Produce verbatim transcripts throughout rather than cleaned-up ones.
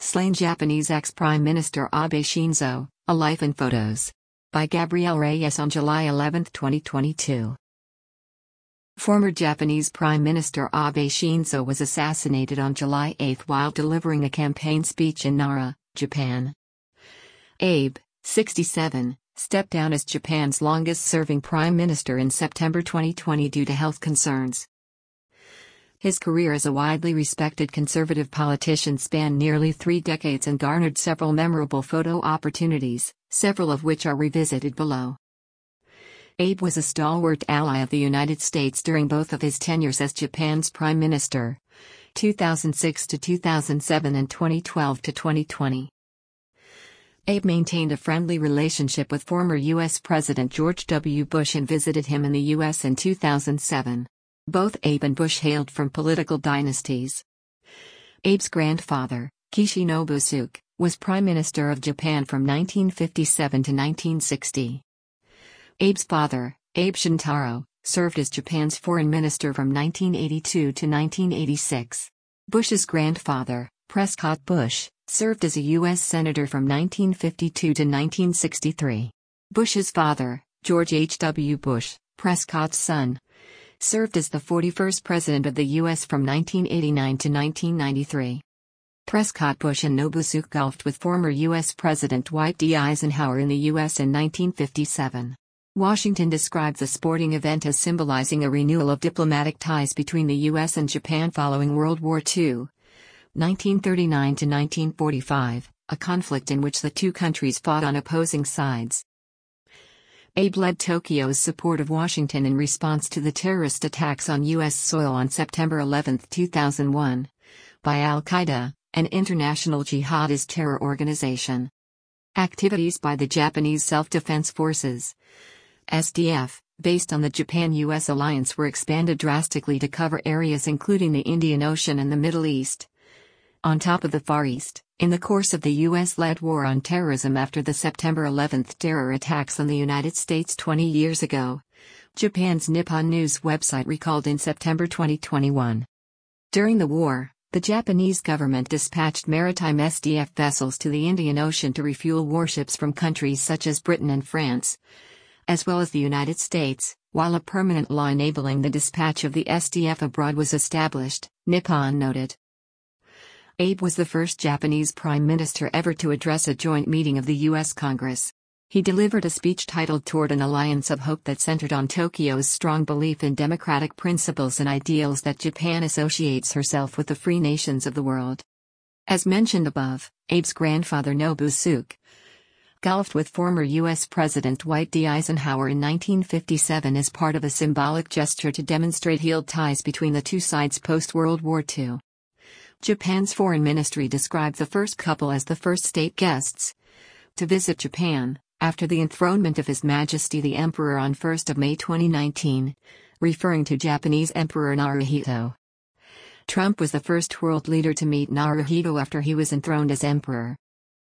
Slain Japanese ex-Prime Minister Abe Shinzo, A Life in Photos. By Gabrielle Reyes on July eleventh twenty twenty-two. Former Japanese Prime Minister Abe Shinzo was assassinated on July eighth while delivering a campaign speech in Nara, Japan. Abe, sixty-seven, stepped down as Japan's longest-serving prime minister in September twenty twenty due to health concerns. His career as a widely respected conservative politician spanned nearly three decades and garnered several memorable photo opportunities, several of which are revisited below. Abe was a stalwart ally of the United States during both of his tenures as Japan's prime minister, two thousand six to two thousand seven and twenty twelve to twenty twenty. Abe maintained a friendly relationship with former U S President George W. Bush and visited him in the U S in two thousand seven. Both Abe and Bush hailed from political dynasties. Abe's grandfather, Kishi Nobusuke, was Prime Minister of Japan from nineteen fifty-seven to nineteen sixty. Abe's father, Abe Shintaro, served as Japan's foreign minister from nineteen eighty-two to nineteen eighty-six. Bush's grandfather, Prescott Bush, served as a U S Senator from nineteen fifty-two to nineteen sixty-three. Bush's father, George H W. Bush, Prescott's son, served as the forty-first President of the U S from nineteen eighty-nine to nineteen ninety-three. Prescott Bush and Nobusuke golfed with former U S President Dwight D. Eisenhower in the U S in nineteen fifty-seven. Washington described the sporting event as symbolizing a renewal of diplomatic ties between the U S and Japan following World War Two, nineteen thirty-nine to nineteen forty-five, a conflict in which the two countries fought on opposing sides. Abe led Tokyo's support of Washington in response to the terrorist attacks on U S soil on September eleventh two thousand one, by Al-Qaeda, an international jihadist terror organization. Activities by the Japanese Self-Defense Forces, S D F, based on the Japan-U S alliance were expanded drastically to cover areas including the Indian Ocean and the Middle East. On top of the Far East, in the course of the U S-led war on terrorism after the September eleventh terror attacks on the United States twenty years ago, Japan's Nippon News website recalled in September twenty twenty-one. During the war, the Japanese government dispatched maritime S D F vessels to the Indian Ocean to refuel warships from countries such as Britain and France, as well as the United States, while a permanent law enabling the dispatch of the S D F abroad was established, Nippon noted. Abe was the first Japanese prime minister ever to address a joint meeting of the U S Congress. He delivered a speech titled Toward an Alliance of Hope that centered on Tokyo's strong belief in democratic principles and ideals that Japan associates herself with the free nations of the world. As mentioned above, Abe's grandfather Nobusuke golfed with former U S President Dwight D. Eisenhower in nineteen fifty-seven as part of a symbolic gesture to demonstrate healed ties between the two sides post-World War Two. Japan's foreign ministry described the first couple as the first state guests to visit Japan, after the enthronement of His Majesty the Emperor on first of May twenty nineteen, referring to Japanese Emperor Naruhito. Trump was the first world leader to meet Naruhito after he was enthroned as emperor.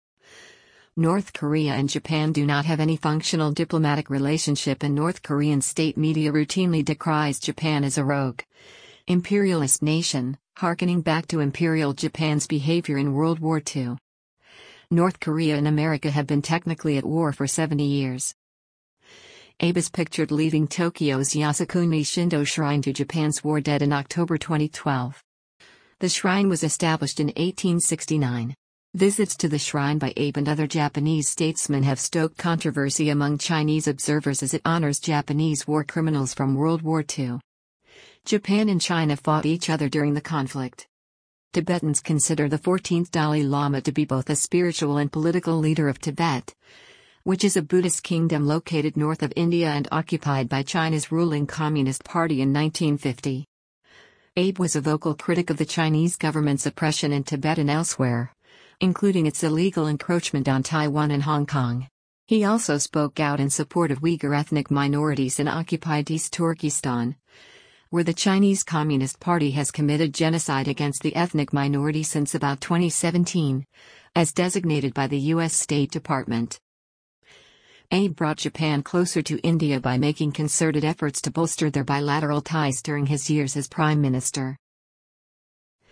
North Korea and Japan do not have any functional diplomatic relationship, and North Korean state media routinely decries Japan as a rogue, imperialist nation, harkening back to Imperial Japan's behavior in World War Two. North Korea and America have been technically at war for seventy years. Abe is pictured leaving Tokyo's Yasukuni Shindo Shrine to Japan's war dead in October twenty twelve. The shrine was established in eighteen sixty-nine. Visits to the shrine by Abe and other Japanese statesmen have stoked controversy among Chinese observers as it honors Japanese war criminals from World War Two. Japan and China fought each other during the conflict. Tibetans consider the fourteenth Dalai Lama to be both a spiritual and political leader of Tibet, which is a Buddhist kingdom located north of India and occupied by China's ruling Communist Party in nineteen fifty. Abe was a vocal critic of the Chinese government's oppression in Tibet and elsewhere, including its illegal encroachment on Taiwan and Hong Kong. He also spoke out in support of Uyghur ethnic minorities in occupied East Turkestan, where the Chinese Communist Party has committed genocide against the ethnic minority since about twenty seventeen, as designated by the U S State Department. Abe brought Japan closer to India by making concerted efforts to bolster their bilateral ties during his years as Prime Minister.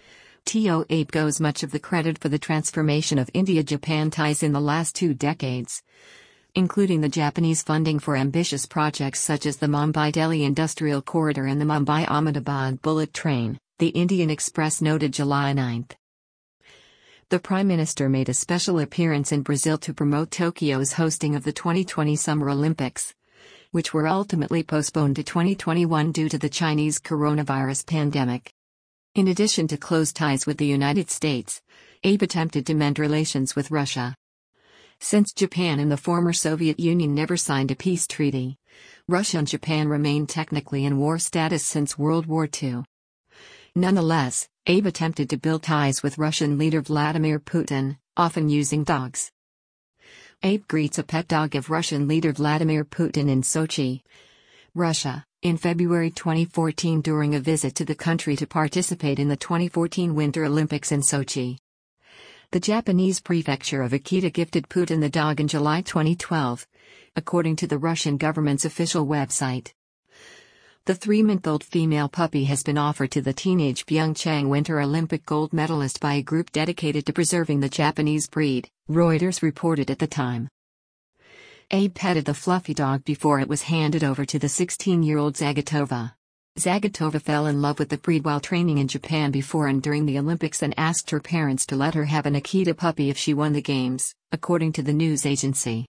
Tokyo Abe goes much of the credit for the transformation of India-Japan ties in the last two decades, including the Japanese funding for ambitious projects such as the Mumbai-Delhi Industrial Corridor and the Mumbai-Ahmedabad Bullet Train, the Indian Express noted July ninth. The Prime Minister made a special appearance in Brazil to promote Tokyo's hosting of the twenty twenty Summer Olympics, which were ultimately postponed to twenty twenty-one due to the Chinese coronavirus pandemic. In addition to close ties with the United States, Abe attempted to mend relations with Russia. Since Japan and the former Soviet Union never signed a peace treaty, Russia and Japan remained technically in war status since World War Two. Nonetheless, Abe attempted to build ties with Russian leader Vladimir Putin, often using dogs. Abe greets a pet dog of Russian leader Vladimir Putin in Sochi, Russia, in February twenty fourteen during a visit to the country to participate in the twenty fourteen Winter Olympics in Sochi. The Japanese prefecture of Akita gifted Putin the dog in July twenty twelve, according to the Russian government's official website. The three-month-old female puppy has been offered to the teenage Pyeongchang Winter Olympic gold medalist by a group dedicated to preserving the Japanese breed, Reuters reported at the time. Abe petted the fluffy dog before it was handed over to the sixteen-year-old Zagatova. Zagatova fell in love with the breed while training in Japan before and during the Olympics and asked her parents to let her have an Akita puppy if she won the games, according to the news agency.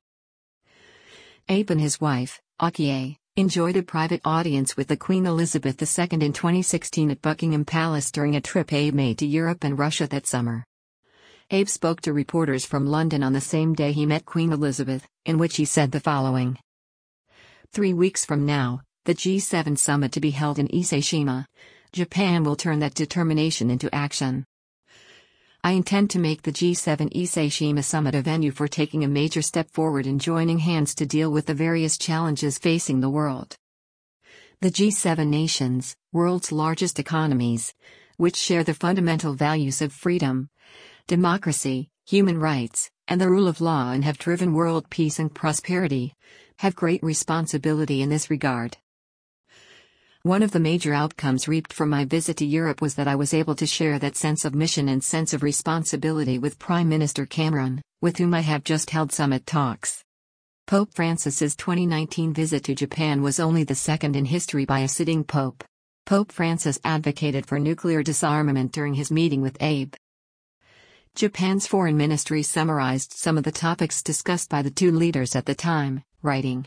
Abe and his wife, Akie, enjoyed a private audience with the Queen Elizabeth the Second in twenty sixteen at Buckingham Palace during a trip Abe made to Europe and Russia that summer. Abe spoke to reporters from London on the same day he met Queen Elizabeth, in which he said the following. Three weeks from now, the G seven summit to be held in Ise-Shima, Japan will turn that determination into action. I intend to make the G seven Ise-Shima summit a venue for taking a major step forward in joining hands to deal with the various challenges facing the world. The G seven nations, world's largest economies, which share the fundamental values of freedom, democracy, human rights, and the rule of law and have driven world peace and prosperity, have great responsibility in this regard. One of the major outcomes reaped from my visit to Europe was that I was able to share that sense of mission and sense of responsibility with Prime Minister Cameron, with whom I have just held summit talks. Pope Francis's twenty nineteen visit to Japan was only the second in history by a sitting pope. Pope Francis advocated for nuclear disarmament during his meeting with Abe. Japan's foreign ministry summarized some of the topics discussed by the two leaders at the time, writing,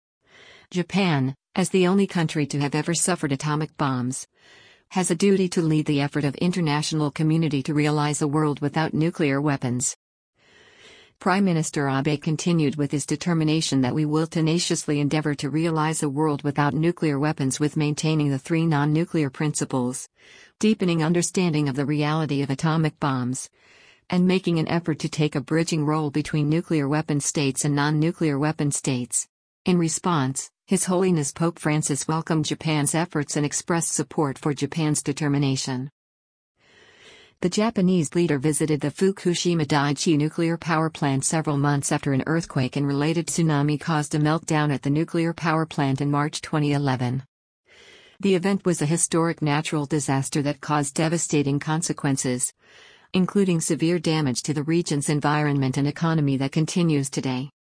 Japan, as the only country to have ever suffered atomic bombs, has a duty to lead the effort of international community to realize a world without nuclear weapons. Prime Minister Abe continued with his determination that we will tenaciously endeavor to realize a world without nuclear weapons with maintaining the three non-nuclear principles, deepening understanding of the reality of atomic bombs, and making an effort to take a bridging role between nuclear weapon states and non-nuclear weapon states. In response, His Holiness Pope Francis welcomed Japan's efforts and expressed support for Japan's determination. The Japanese leader visited the Fukushima Daiichi nuclear power plant several months after an earthquake and related tsunami caused a meltdown at the nuclear power plant in March twenty eleven. The event was a historic natural disaster that caused devastating consequences, including severe damage to the region's environment and economy that continues today.